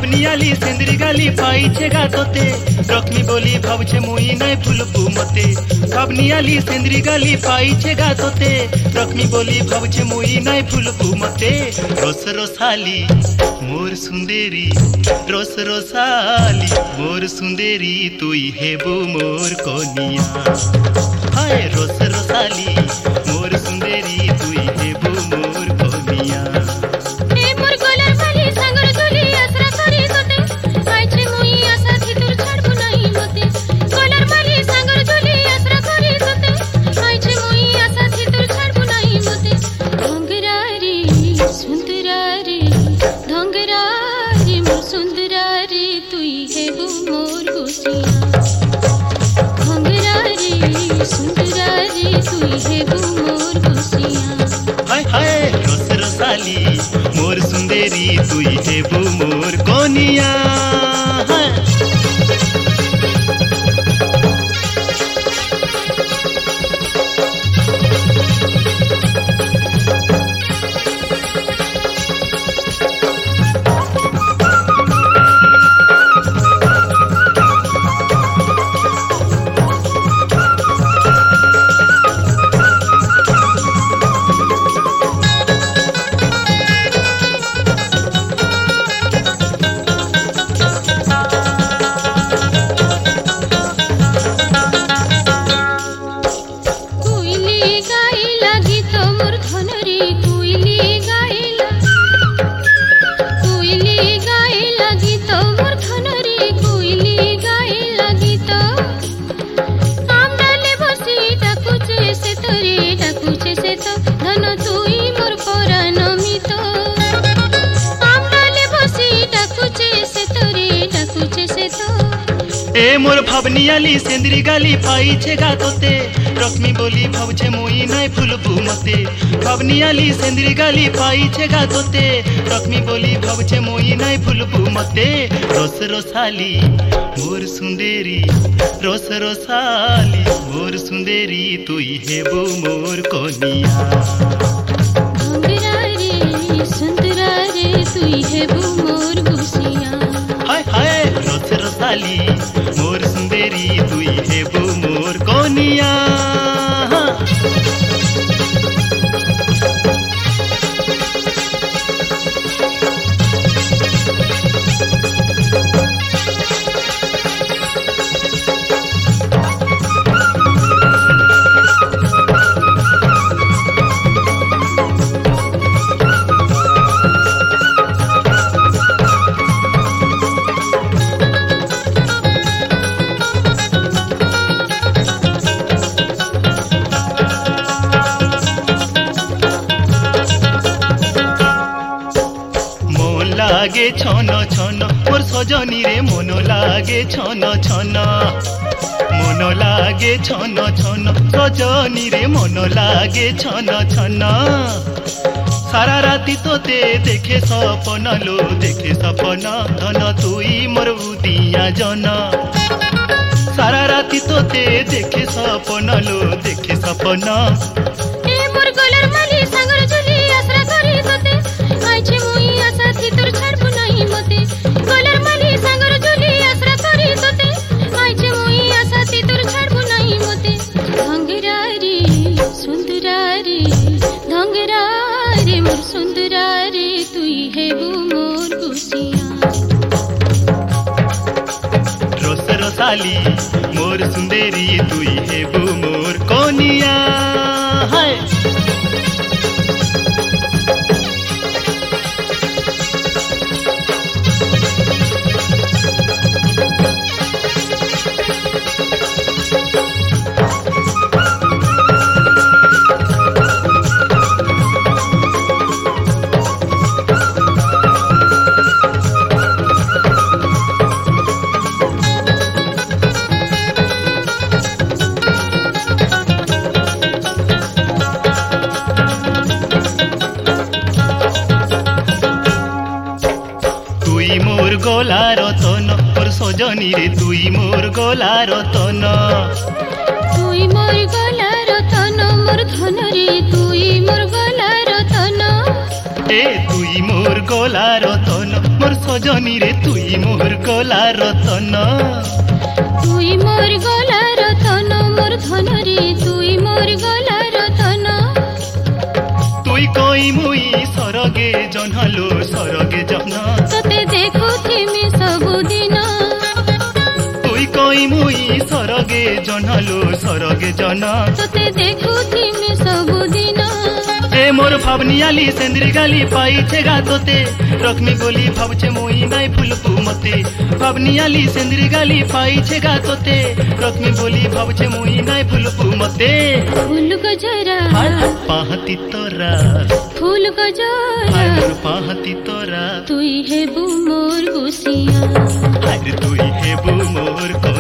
ভাবনিয়ালি সেন্দ্রি গালি পাইছে গা তোতে রকমি বলি ভাবছে মুই নাই ভুলবু মতে ভাবনিয়ালি সেন্দ্রি গালি পাইছে গা তোতে রকমি বলি ভাবছে মুই নাই ভুলবু মতে রস রসালি মোর সুন্দরী রস রসালি মোর সুন্দরী তুই হেবু মোর কনিয়া হায় রস রসালি মোর সুন্দরী তুই হেবু মোর কনিয়া मोर सुंदरी तुई हेबू मोर कोनिया ए मोर भावनियाली सेंद्री गाली पाइछे गा तोते रश्मि बोली भावछे मुई नाई भूलबू मते भावनियाली सेंद्री गाली पाइछे गा तोते रश्मि बोली भावछे मुई नाई भूलबू मते रस रसाली मोर सुंदरी रस रसाली मोर सुंदरी तुई हेबू मोर कोनिया सुंदरा रे तुई हेबू मोर गुसिया हाय हाय रस रसाली मोर सुंदरी तुई हेबू मोर कोनिया लागे छन छन मोर सजनी रे मन लागे छन छन मन लागे छन छन सजनी रे मन लागे छन छन सारा राती तोते देखे सपन लो देखे सपन धन तुई मोर उदिया जन सारा राती तोते देखे सपन लो देखे सपन ए मोर गलर माली सांगर झुली आसरा करी तोते आइछे मुई आशा थी तोर छाड़बू नहीं मते गलर माली सांगर झुली आसरा करी तोते आइछे मुई आशा थी तोर छाड़बू नहीं मते धंगरा रे मोर सुंदरा रे तुई हेबू मोर गुसिया रस रसाली मोर सुंदरी तुई हेबू मोर कोनिया हाय मोर गोला रतन मोर सजनी रे तुई मोर गोला रतन तुई मोर गोला रतन मोर धन रे तुई मोर गोला रतन ए तुई मोर गला रतन मोर सजनी रे तुई मोर गला रतन তুই মোর গলা রতন মোর ধন রে তুই মোর গলা রতন তুই কই মুই সরগে জনহালো সরগে জন তোতে দেখুথিমি ସବୁଦିନ তুই কই মুই সরগে জনহালো সরগে জন তোতে দেখুথিমি ସବୁଦିନ ए मोर भावनियाली सेंद्री गाली पाइछे गातोते रखमी बोली भावचे मुई नाई फुलपू मते भावनियाली सेंद्री गाली पाइछे गातोते रखमी बोली भावचे मुई नाई फुलपू मते फूल गजरा पाहती तोरा फूल गजरा मोर पाहती तोरा তুই হেবু মোর গুছিয়া अरे तुई हेबू मोर को